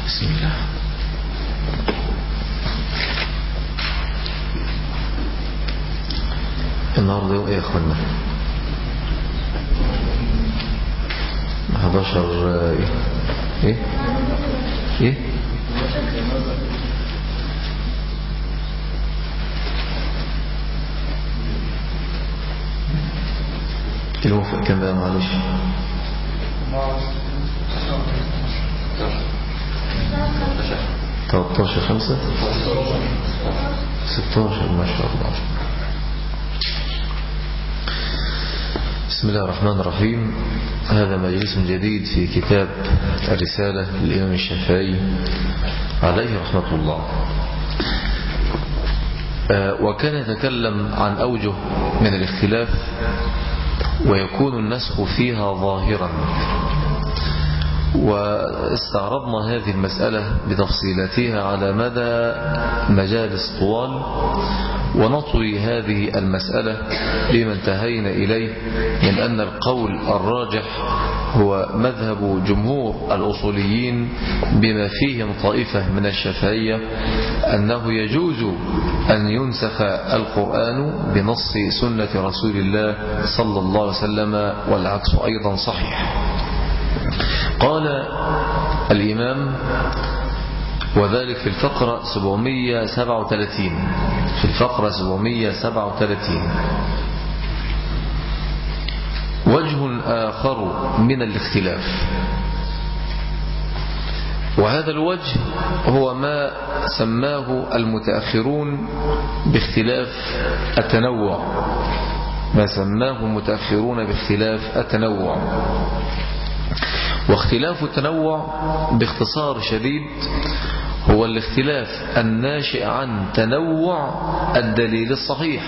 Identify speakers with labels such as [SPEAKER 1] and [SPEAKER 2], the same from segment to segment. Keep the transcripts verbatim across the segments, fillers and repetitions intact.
[SPEAKER 1] بسم الله. النهارده يوم ايه يا اخوانا؟ حداشر ايه ايه ايه الوفاء كم بقى؟ معلش تلتاشر خمسة ستاشر ما شاء الله. بسم الله الرحمن الرحيم. هذا مجلس جديد في كتاب الرسالة للإمام الشافعي عليه رحمة الله. وكان يتكلم عن أوجه من الاختلاف ويكون النسخ فيها ظاهرا، واستعرضنا هذه المسألة بتفصيلاتها على مدى مجالس طوال، ونطوي هذه المسألة لما انتهينا إليه من أن القول الراجح هو مذهب جمهور الأصوليين بما فيهم طائفة من الشافعية، أنه يجوز أن ينسخ القرآن بنص سنة رسول الله صلى الله عليه وسلم، والعكس أيضا صحيح. قال الإمام وذلك في الفقرة سبعمائة وسبعة وثلاثين في الفقرة سبعمائة وسبعة وثلاثين: وجه آخر من الاختلاف، وهذا الوجه هو ما سماه المتأخرون باختلاف التنوع ما سماه المتأخرون باختلاف التنوع واختلاف التنوع باختصار شديد هو الاختلاف الناشئ عن تنوع الدليل الصحيح،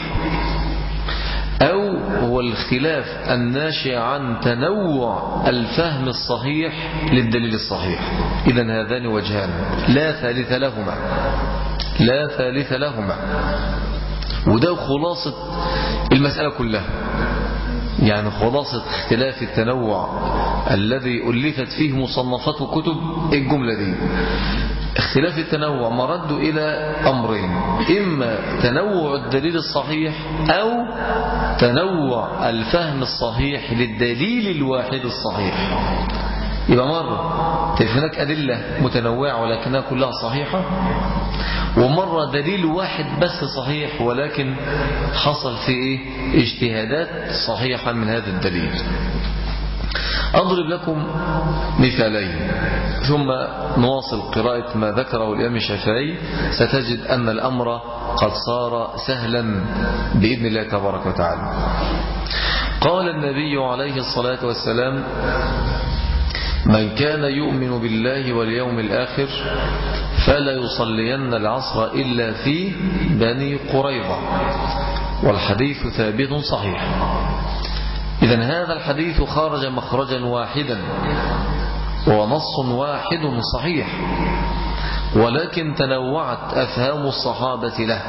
[SPEAKER 1] أو هو الاختلاف الناشئ عن تنوع الفهم الصحيح للدليل الصحيح. إذن هذان وجهان لا ثالث لهما لا ثالث لهما وده خلاصة المسألة كلها، يعني خلاصة اختلاف التنوع الذي ألفت فيه مصنفات وكتب الجملة دي. اختلاف التنوع مرد إلى أمرين: إما تنوع الدليل الصحيح أو تنوع الفهم الصحيح للدليل الواحد الصحيح. يبقى مرة هناك أدلة متنوعة ولكنها كلها صحيحة، ومرة دليل واحد بس صحيح ولكن حصل فيه اجتهادات صحيحة من هذا الدليل. أضرب لكم مثالين ثم نواصل قراءة ما ذكره الإمام الشافعي. ستجد أن الأمر قد صار سهلا بإذن الله تبارك وتعالى. قال النبي عليه الصلاة والسلام: من كان يؤمن بالله واليوم الآخر فلا يصلين العصر إلا في بني قريظة. والحديث ثابت صحيح. إذن هذا الحديث خرج مخرجا واحدا ونص واحد صحيح، ولكن تنوعت أفهام الصحابة له،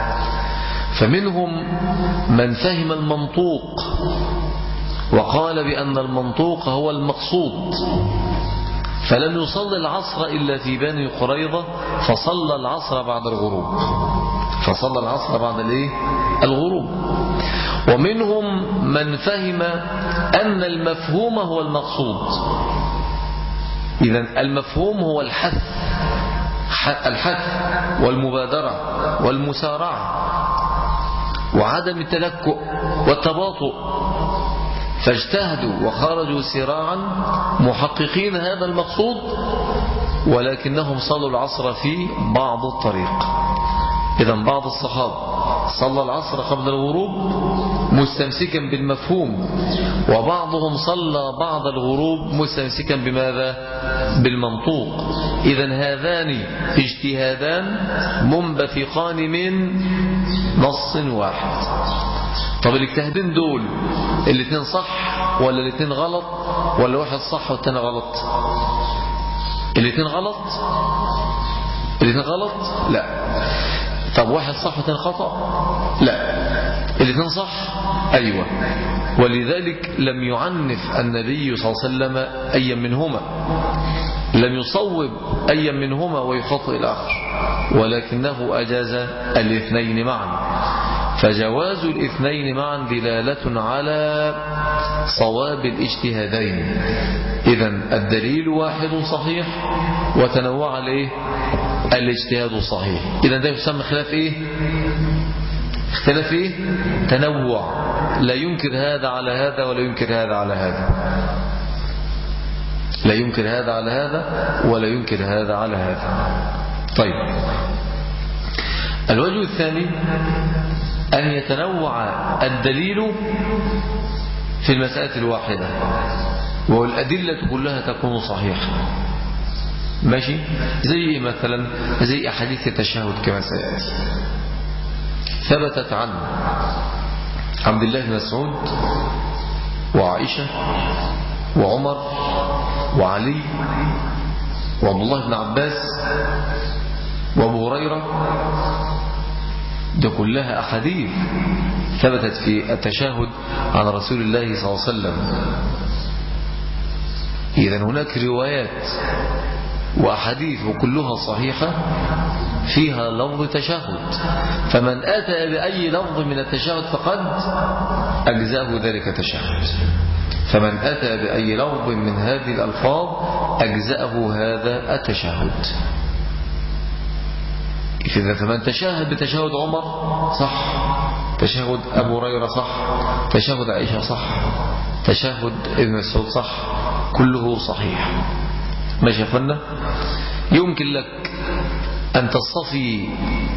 [SPEAKER 1] فمنهم من فهم المنطوق وقال بأن المنطوق هو المقصود، فلم يصلي العصر إلا في بني قريظة، فصلى العصر بعد الغروب فصلى العصر بعد الايه الغروب. ومنهم من فهم أن المفهوم هو المقصود. إذن المفهوم هو الحث الحث والمبادرة والمسارعة وعدم التلكؤ والتباطؤ، فاجتهدوا وخرجوا سراعا محققين هذا المقصود، ولكنهم صلوا العصر في بعض الطريق. إذن بعض الصحابة صلى العصر قبل الغروب مستمسكا بالمفهوم، وبعضهم صلى بعد الغروب مستمسكا بماذا؟ بالمنطوق. إذن هذان اجتهادان منبثقان من نص واحد. طب الاجتهادين دول الاثنين صح ولا الاثنين غلط، ولا واحد صح والثاني غلط؟ الاثنين غلط الاثنين غلط لا. طب واحد صح والثاني خطأ؟ لا. الاثنين صح؟ أيوة. ولذلك لم يعنف النبي صلى الله عليه وسلم أي منهما، لم يصوب أي منهما ويخطئ الآخر، ولكنه أجاز الاثنين معا، فجواز الاثنين معا دلالة على صواب الاجتهادين. إذن الدليل واحد صحيح وتنوع الايه الاجتهاد الصحيح. إذن ده يسمى خلاف ايه اختلاف ايه تنوع، لا ينكر هذا على هذا ولا ينكر هذا على هذا، لا ينكر هذا على هذا ولا ينكر هذا على هذا. طيب، الوجه الثاني أن يتنوع الدليل في المسألة الواحدة والأدلة كلها تكون صحيحة. ماشي؟ زي مثلا زي أحاديث التشهد كما سيأتي، ثبتت عن عبد الله بن مسعود وعائشة وعمر وعلي وعبد الله بن عباس وابو هريرة، ده كلها أحاديث ثبتت في التشهد عن رسول الله صلى الله عليه وسلم. إذن هناك روايات وأحاديث وكلها صحيحة فيها لفظ تشهد، فمن أتى بأي لفظ من التشهد فقد أجزاه ذلك تشهد، فمن أتى بأي لفظ من هذه الألفاظ أجزأه هذا التشهد. إذا فمن تشهد بتشهد عمر صح، تشهد أبو هريرة صح، تشهد عائشة صح، تشهد ابن مسعود صح، كله صحيح. ماشي يا أخوانا؟ يمكن لك أن تصفي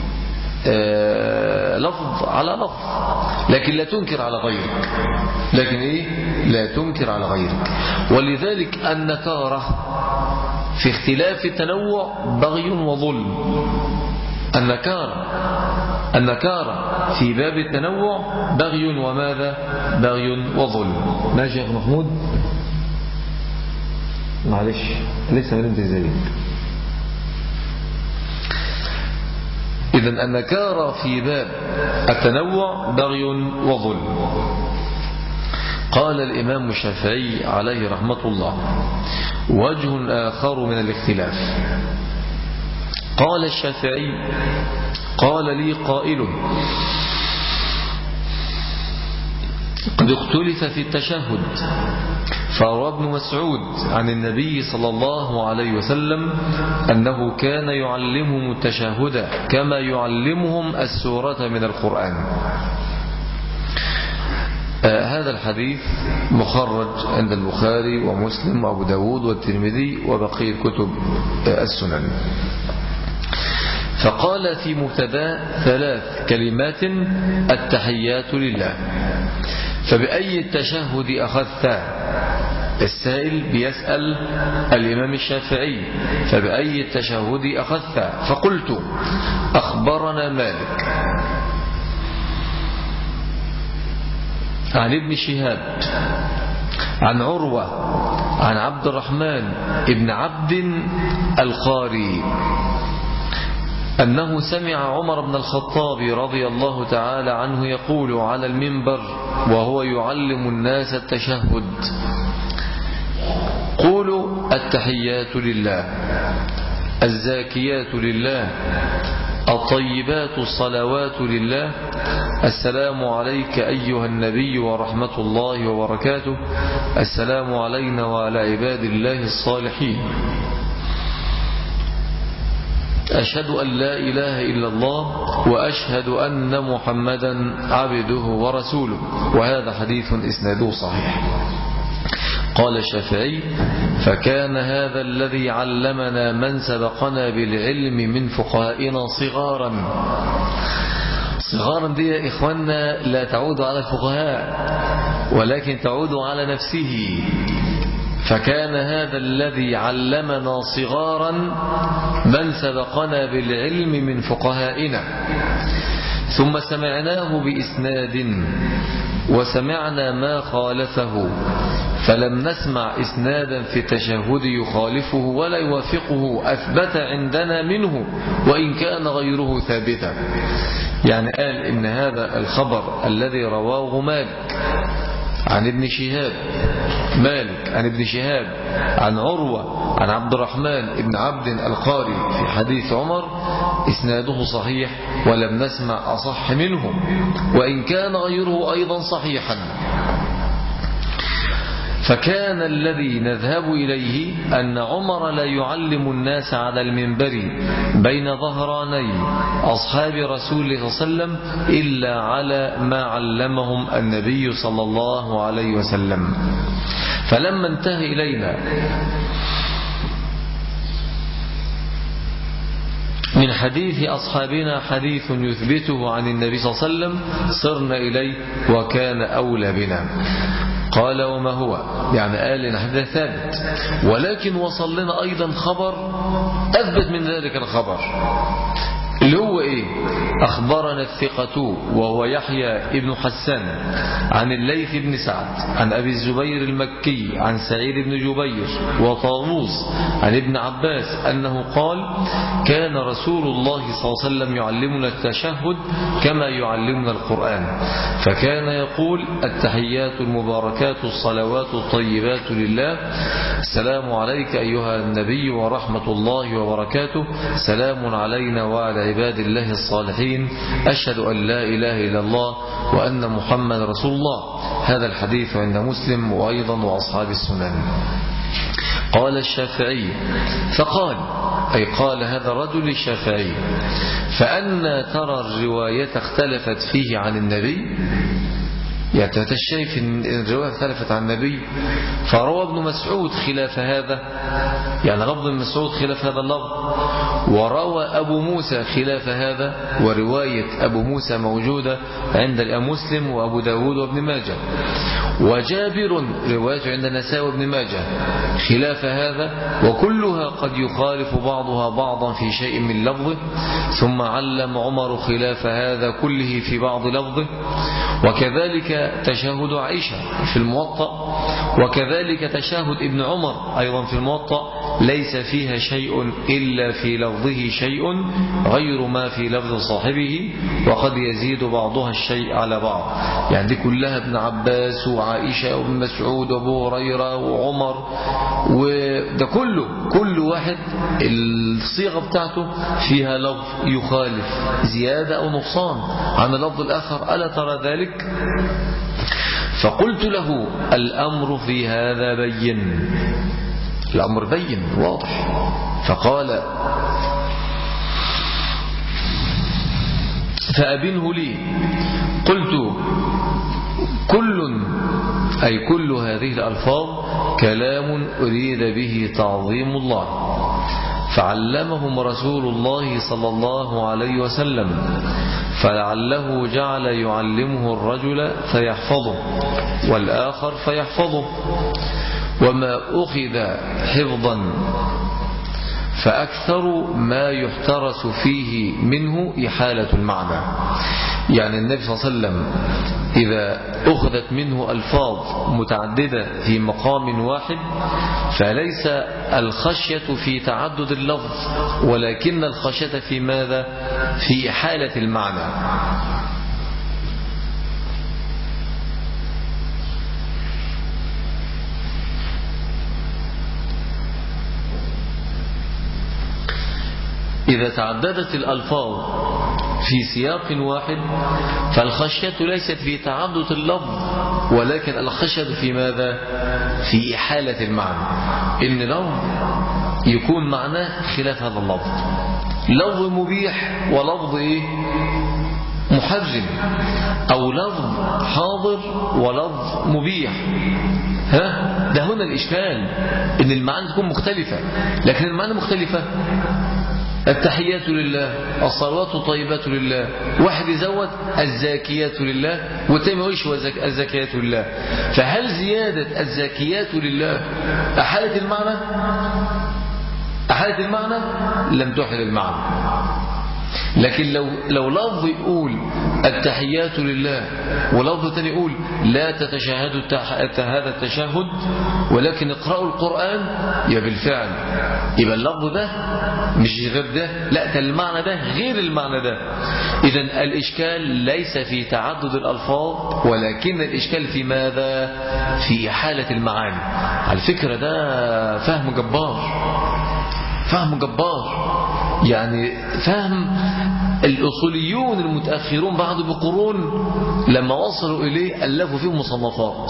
[SPEAKER 1] آه لفظ على لفظ، لكن لا تنكر على غيرك، لكن إيه؟ لا تنكر على غيرك. ولذلك النكارة في اختلاف التنوع بغي وظلم. النكارة النكارة في باب التنوع بغي وماذا؟ بغي وظلم. ماشي يا أخي محمود؟ معلش لسه ما نمت ازاي. إذن النكارة في باب التنوع بغي وظلم. قال الإمام الشافعي عليه رحمة الله: وجه آخر من الاختلاف. قال الشافعي: قال لي قائل: قد اختلف في التشهد، فروى ابن مسعود عن النبي صلى الله عليه وسلم أنه كان يعلمهم التشهد كما يعلمهم السورة من القرآن. آه هذا الحديث مخرج عند البخاري ومسلم وأبو داود والترمذي وبقية كتب آه السنن. فقال في مبتدا ثلاث كلمات: التحيات لله. فبأي التشهد أخذت؟ السائل بيسأل الإمام الشافعي: فبأي التشهد أخذت؟ فقلت: أخبرنا مالك عن ابن شهاب عن عروة عن عبد الرحمن ابن عبد القاري أنه سمع عمر بن الخطاب رضي الله تعالى عنه يقول على المنبر وهو يعلم الناس التشهد: قولوا التحيات لله، الزاكيات لله، الطيبات الصلوات لله، السلام عليك أيها النبي ورحمة الله وبركاته، السلام علينا وعلى عباد الله الصالحين، أشهد أن لا إله إلا الله وأشهد أن محمدا عبده ورسوله. وهذا حديث إسناده صحيح. قال الشافعي: فكان هذا الذي علمنا من سبقنا بالعلم من فقهائنا صغارا. صغارا دي يا إخواننا لا تعود على الفقهاء ولكن تعود على نفسه. فكان هذا الذي علمنا صغارا من سبقنا بالعلم من فقهائنا، ثم سمعناه بإسناد وسمعنا ما خالفه، فلم نسمع إسنادا في التشهد يخالفه ولا يوافقه أثبت عندنا منه وإن كان غيره ثابتا. يعني قال إن هذا الخبر الذي رواه مالك عن ابن شهاب مالك عن ابن شهاب عن عروة عن عبد الرحمن بن عبد القاري في حديث عمر إسناده صحيح ولم نسمع أصح منه وإن كان غيره أيضا صحيحا. فكان الذي نذهب إليه أن عمر لا يعلم الناس على المنبر بين ظهراني أصحاب رسول الله صلى الله عليه وسلم إلا على ما علمهم النبي صلى الله عليه وسلم. فلما انتهى إلينا من حديث أصحابنا حديث يثبته عن النبي صلى الله عليه وسلم صرنا إليه وكان أولى بنا. قال وما هو؟ يعني قال لنا حديث ثابت، ولكن وصل لنا أيضا خبر أثبت من ذلك الخبر اللي هو إيه؟ أخبرنا الثقة وهو يحيى ابن حسان عن الليث بن سعد عن أبي الزبير المكي عن سعيد بن جبير وطاووس عن ابن عباس أنه قال كان رسول الله صلى الله عليه وسلم يعلمنا التشهد كما يعلمنا القرآن، فكان يقول التحيات المباركات الصلوات الطيبات لله، السلام عليك أيها النبي ورحمة الله وبركاته، سلام علينا وعلى عباد الله الصالحين، أشهد أن لا إله إلا الله وأن محمد رسول الله. هذا الحديث عند مسلم وأيضا وأصحاب السنن. قال الشافعي فقال أي قال هذا الرجل الشافعي فأنا ترى الرواية اختلفت فيه عن النبي، يعني شايف ان الرواية اختلفت عن النبي، فروى ابن مسعود خلاف هذا، يعني لفظ ابن مسعود خلاف هذا اللفظ، وروى أبو موسى خلاف هذا، ورواية أبو موسى موجودة عند الإمام مسلم وأبو داود وابن ماجه، وجابر روايته عند النسائي وابن ماجه خلاف هذا، وكلها قد يخالف بعضها بعضا في شيء من لفظه، ثم علم عمر خلاف هذا كله في بعض لفظه، وكذلك تشهد عائشة في الموطأ، وكذلك تشهد ابن عمر أيضا في الموطأ ليس فيها شيء إلا في لفظه شيء غير ما في لفظ صاحبه، وقد يزيد بعضها الشيء على بعض. يعني دي كلها ابن عباس وعائشة وابن مسعود وابو هريرة وعمر، وده كله كل واحد الصيغة بتاعته فيها لفظ يخالف زيادة أو نقصان عن اللفظ الآخر، ألا ترى ذلك؟ فقلت له الأمر في هذا بين، الأمر بين واضح. فقال فأبنه لي. قلت كل أي كل هذه الألفاظ كلام أريد به تعظيم الله، فعلمهم رسول الله صلى الله عليه وسلم، فلعله جعل يعلمه الرجل فيحفظه والآخر فيحفظه، وما أخذ حفظا فأكثر ما يحترس فيه منه إحالة المعنى. يعني النبي صلى الله عليه وسلم إذا أخذت منه ألفاظ متعددة في مقام واحد فليس الخشية في تعدد اللفظ، ولكن الخشية في ماذا؟ في إحالة المعنى. إذا تعددت الألفاظ في سياق واحد فالخشية ليست في تعدد اللفظ، ولكن الخشية في ماذا؟ في إحالة المعنى، إن لفظ يكون معناه خلاف هذا اللفظ، لفظ مبيح ولفظ إيه؟ محرم، أو لفظ حاضر ولفظ مبيح. ها؟ ده هنا الإشكال، إن المعاني تكون مختلفة، لكن المعاني مختلفة. التحيات لله، الصلوات الطيبات لله، واحد يزود الزاكيات لله، والتاني يقولش الزاكيات لله. فهل زيادة الزاكيات لله أحالت المعنى؟ أحالت المعنى؟ لم تحل المعنى. لكن لو لو لفظ يقول التحيات لله ولفظ تاني يقول لا تتشهدوا هذا التشهد ولكن اقرأوا القرآن، يبقى بالفعل يبقى اللفظ ده مش غير ده، لا ده المعنى ده غير المعنى ده. إذن الإشكال ليس في تعدد الألفاظ ولكن الإشكال في ماذا؟ في حالة المعاني. على فكرة ده فهم جبار، فهم جبار، يعني فهم الأصوليون المتأخرون بعد بقرون لما وصلوا إليه ألفوا فيه مصنفات،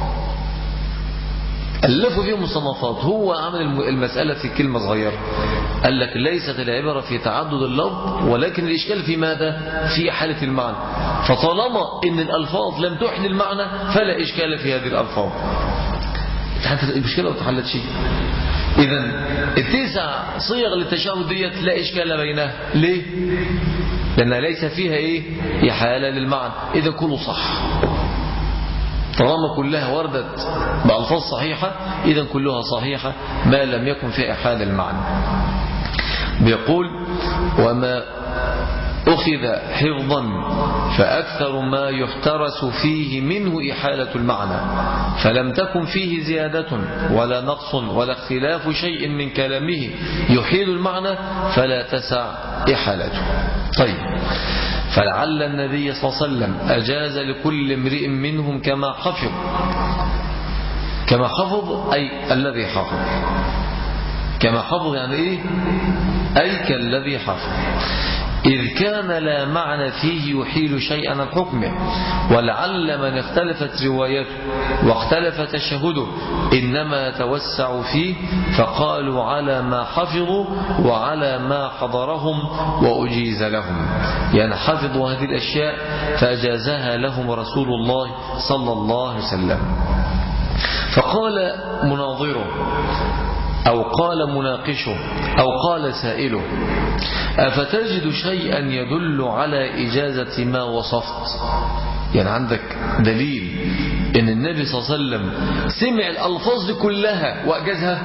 [SPEAKER 1] ألفوا فيه مصنفات. هو عمل المسألة في كلمة صغيرة، قال لك ليست العبرة في تعدد اللفظ ولكن الإشكال في ماذا؟ في حالة المعنى. فطالما إن الألفاظ لم تحل المعنى فلا إشكال في هذه الألفاظ. المشكلة وتحلت شيء. إذن التسع صيغ للتشهد ديت لا إشكال بينها. ليه؟ لأنها ليس فيها إيه؟ إحالة للمعنى. إذا كله صح، طالما كلها وردت بألفاظ صحيحة إذن كلها صحيحة ما لم يكن فيها إحالة المعنى. بيقول وما أخذ حفظا فأكثر ما يحترس فيه منه إحالة المعنى، فلم تكن فيه زيادة ولا نقص ولا اختلاف شيء من كلامه يحيل المعنى فلا تسع إحالته. طيب، فلعل النبي صلى الله عليه وسلم أجاز لكل امرئ منهم كما حفظ. كما حفظ أي الذي حفظ. كما حفظ يعني إيه؟ أي كالذي حفظ، إذ كان لا معنى فيه يحيل شيئا عن حكمه. ولعل من اختلفت روايته واختلف تشهده إنما توسعوا فيه فقالوا على ما حفظوا وعلى ما حضرهم وأجيز لهم، يعني حفظوا هذه الأشياء فأجازها لهم رسول الله صلى الله عليه وسلم. فقال مناظره أو قال مناقشه أو قال سائله أفتجد شيئا يدل على إجازة ما وصفت؟ يعني عندك دليل إن النبي صلى الله عليه وسلم سمع الألفاظ دي كلها وأجازها؟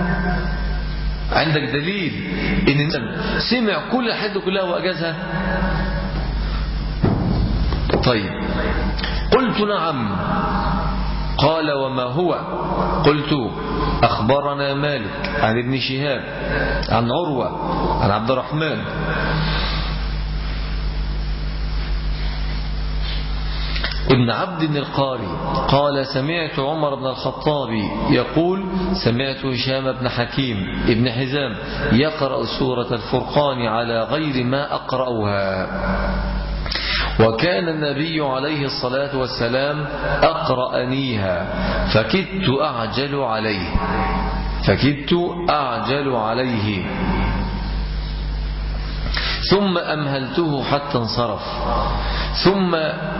[SPEAKER 1] عندك دليل إن النبي سمع كل حد كلها وأجازها؟ طيب، قلت نعم. قال وما هو؟ قلت أخبرنا مالك عن ابن شهاب عن عروة عن عبد الرحمن ابن عبد القاري قال سمعت عمر بن الخطاب يقول سمعت هشام بن حكيم ابن حزام يقرأ سورة الفرقان على غير ما أقرأها، وكان النبي عليه الصلاة والسلام أقرأنيها فكدت أعجل عليه فكدت أعجل عليه ثم أمهلته حتى انصرف ثم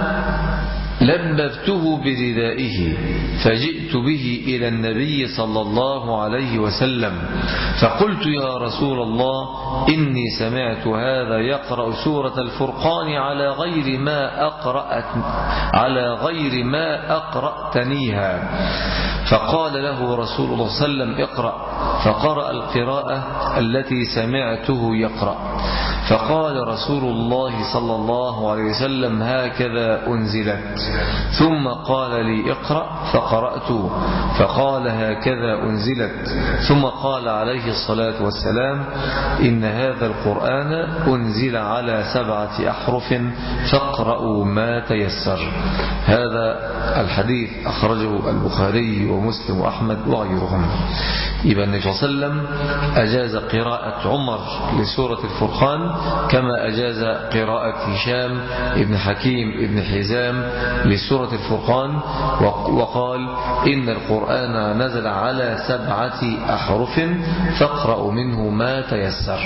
[SPEAKER 1] لببته بردائه فجئت به إلى النبي صلى الله عليه وسلم فقلت يا رسول الله إني سمعت هذا يقرأ سورة الفرقان على غير ما أقرأت على غير ما أقرأتنيها. فقال له رسول الله صلى الله عليه وسلم اقرأ، فقرأ القراءة التي سمعته يقرأ. فقال رسول الله صلى الله عليه وسلم هكذا أنزلت، ثم قال لي اقرأ فقرأت، فقال هكذا أنزلت، ثم قال عليه الصلاة والسلام إن هذا القرآن أنزل على سبعة أحرف فاقرأوا ما تيسر. هذا الحديث أخرجه البخاري ومسلم وأحمد وغيرهم. يبقى النبي صلى الله عليه وسلم أجاز قراءة عمر لسورة الفرقان كما أجاز قراءة هشام ابن حكيم ابن حزام لسورة الفرقان، وقال إن القرآن نزل على سبعة أحرف فاقرأوا منه ما تيسر.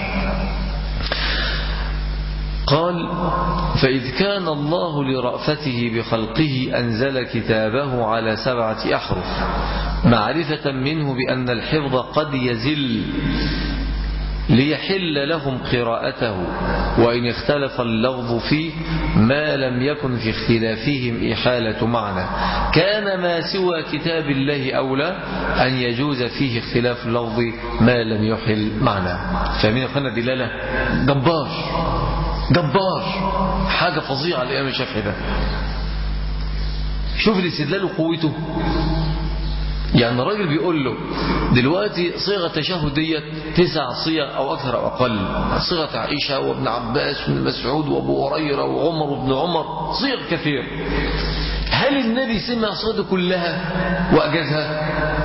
[SPEAKER 1] قال فإذ كان الله لرأفته بخلقه أنزل كتابه على سبعة أحرف معرفة منه بأن الحفظ قد يزل ليحل لهم قراءته وإن اختلف اللفظ فيه ما لم يكن في اختلافهم إحالة معنى كان ما سوى كتاب الله أولى أن يجوز فيه اختلاف اللفظ ما لم يحل معنى. فاهمين أخوانا دلالة جبار جبار حاجة فظيعة الإمام الشافعي ده. شوف الاستدلال وقوته. يعني الراجل بيقول له دلوقتي صيغة التشهد ديت تسع صيغ أو أكثر أو أقل، صيغة عائشة وابن عباس وابن مسعود وأبو هريرة وعمر وابن عمر، صيغ كثير. هل النبي سمع صيغة كلها وأجازها؟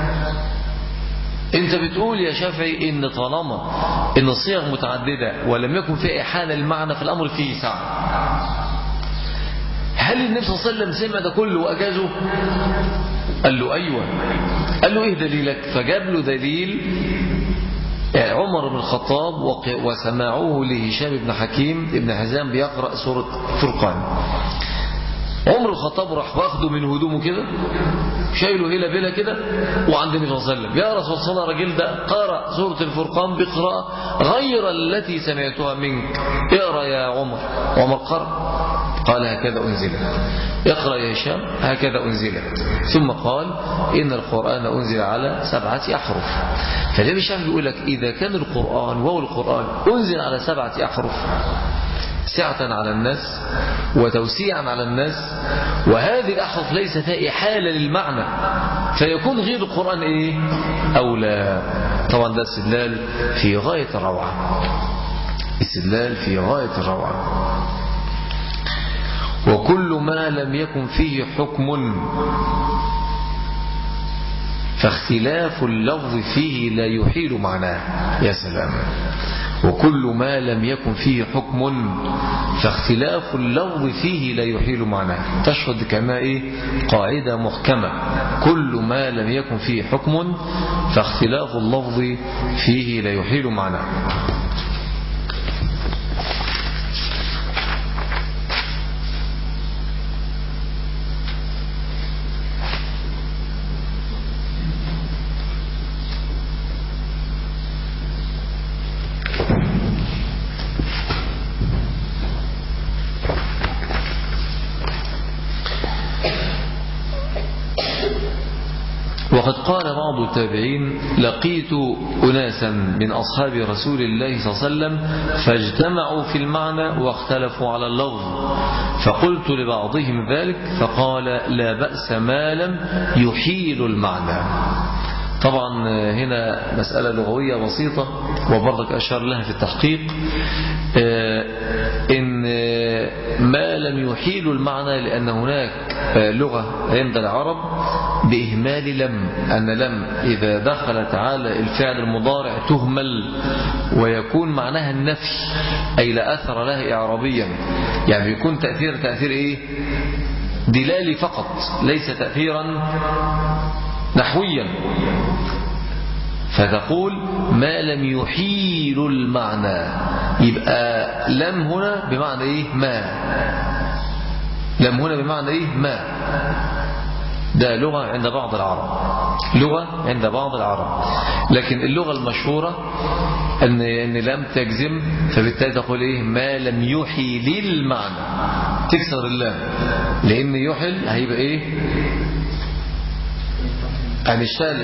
[SPEAKER 1] أنت بتقول يا شافعي إن طالما إن الصيغ متعددة ولم يكن فيها إحالة المعنى في الأمر فيه سعة. هل النبي صلى الله عليه وسلم سمع ده كله وأجازه؟ قال له أيوة. قال له إيه دليلك؟ فجاب له دليل عمر بن الخطاب وسماعوه لهشام بن حكيم ابن حزام بيقرأ سورة فرقان. عمر الخطاب راح واخده من هدومه كده شايله هلا بلا كده وعند النبي صلى الله عليه وسلم، يا رسول الله الراجل ده قرأ سورة الفرقان بقراءة غير التي سمعتها منك، اقرأ يا عمر. عمر قرأ قال هكذا أنزلت، اقرأ يا هشام هكذا أنزلت، ثم قال إن القرآن أنزل على سبعة أحرف. فالنبي الشافعي يقول لك إذا كان القرآن وهو القرآن أنزل على سبعة أحرف سعة على الناس وتوسيعا على الناس، وهذه الأحرف ليس فيها إحالة للمعنى، فيكون غير القرآن إيه؟ أولى. طبعا ده استدلال في غاية الروعة، استدلال في غاية الروعة. وكل ما لم يكن فيه حكم فاختلاف اللفظ فيه لا يحيل معناه. يا سلام. وكل ما لم يكن فيه حكم فاختلاف اللفظ فيه لا يحيل معناه. تشهد كما إيه؟ قاعدة محكمة، كل ما لم يكن فيه حكم فاختلاف اللفظ فيه لا يحيل معناه. وقد قال بعض التابعين لقيت أناسا من أصحاب رسول الله صلى الله عليه وسلم فاجتمعوا في المعنى واختلفوا على اللفظ، فقلت لبعضهم ذلك فقال لا بأس ما لم يحيل المعنى. طبعا هنا مسألة لغوية بسيطة وبرضك أشار لها في التحقيق، إن ما لم يحيل المعنى لأن هناك لغة عند العرب بإهمال لم، أن لم إذا دخلت على الفعل المضارع تهمل ويكون معناها النفي، أي لا أثر لها إعرابيا، يعني يكون تأثير تأثير إيه؟ دلالي فقط، ليس تأثيرا نحويا. فتقول ما لم يحيل المعنى، يبقى لم هنا بمعنى إيه؟ ما. لم هنا بمعنى إيه؟ ما. ده لغة عند بعض العرب، لغة عند بعض العرب، لكن اللغة المشهورة أن أن لم تجزم، فبالتالي تقول إيه؟ ما لم يحيل المعنى، تكسر اللام، لأن يحيل هيبقى إيه؟ هنشتغل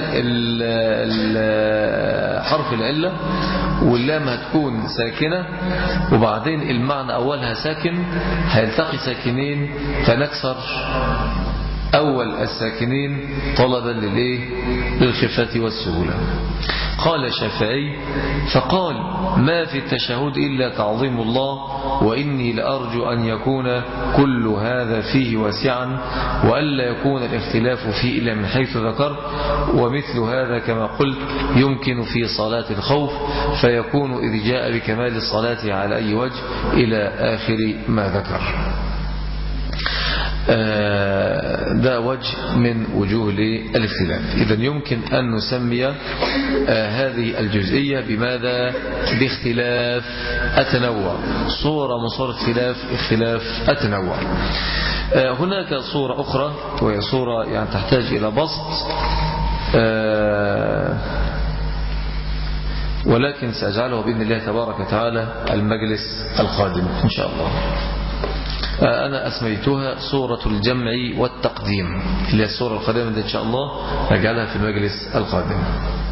[SPEAKER 1] حرف العلة واللام هتكون ساكنة وبعدين المعنى أولها ساكن، هيلتقي ساكنين فنكسر أول الساكنين طلبا للإيه؟ للخفة والسهولة. قال الشافعي فقال ما في التشهد إلا تعظيم الله، وإني لأرجو أن يكون كل هذا فيه واسعا وألا يكون الاختلاف فيه إلا من حيث ذكر، ومثل هذا كما قلت يمكن في صلاة الخوف، فيكون إذ جاء بكمال الصلاة على أي وجه إلى آخر ما ذكر. ده وجه من وجوه الاختلاف. إذن يمكن أن نسمي هذه الجزئية بماذا؟ باختلاف التنوع، صورة من صور اختلاف اختلاف التنوع. هناك صورة أخرى وهي صورة يعني تحتاج إلى بسط، ولكن سأجعله بإذن الله تبارك وتعالى المجلس القادم إن شاء الله. أنا أسميتها سورة الجمع والتقديم، اللي هي السورة القادمة إن شاء الله نجعلها في المجلس القادم.